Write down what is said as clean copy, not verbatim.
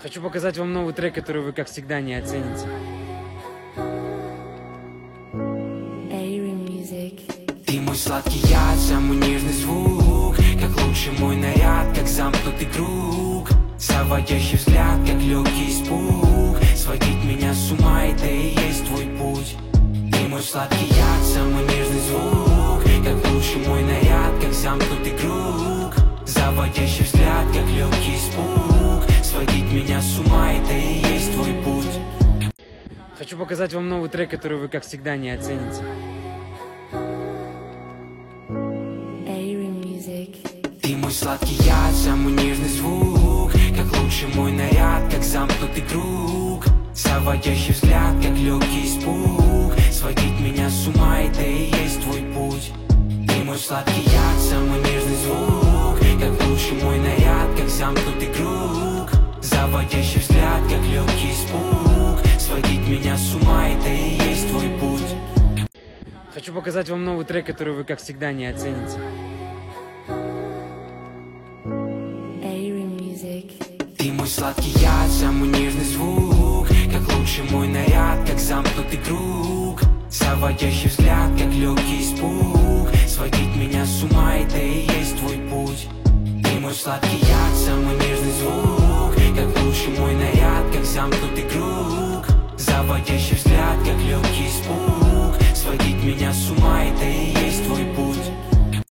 Хочу показать вам новый трек, который вы, как всегда, не оцените. Ты мой сладкий яд, самый нежный звук, как лучший мой наряд, как замкнутый круг, заводящий взгляд, как легкий испуг, сводить меня с ума, это и есть твой путь. Ты мой сладкий яд, самый нежный звук, как лучший мой наряд, как замкнутый круг, заводящий взгляд, как легкий испуг, сводить меня с ума, это и есть твой путь. Хочу показать вам новый трек, который вы, как всегда, не оцените. Ты мой сладкий яд, самый нежный звук, как лучший мой наряд, как замкнутый круг, заводящий взгляд, как легкий испуг, сводить меня с ума, это и есть твой путь. Ты мой сладкий яд, самый нежный звук, как лучший мой наряд, как замкнутый круг, заводящий взгляд, как легкий испуг, сводить меня с ума, это и есть твой путь. Хочу показать вам новый трек, который вы, как всегда, не оцените. Ты мой сладкий яд, самый нежный звук, как лучший мой наряд, как замкнутый круг, заводящий взгляд, как легкий испуг, сводить меня с ума, это и есть твой путь. Ты мой сладкий яд, самый нежный звук, как лучший мой наряд, как замкнутый круг, заводящий взгляд, как легкий испуг, сводить меня с ума, это и есть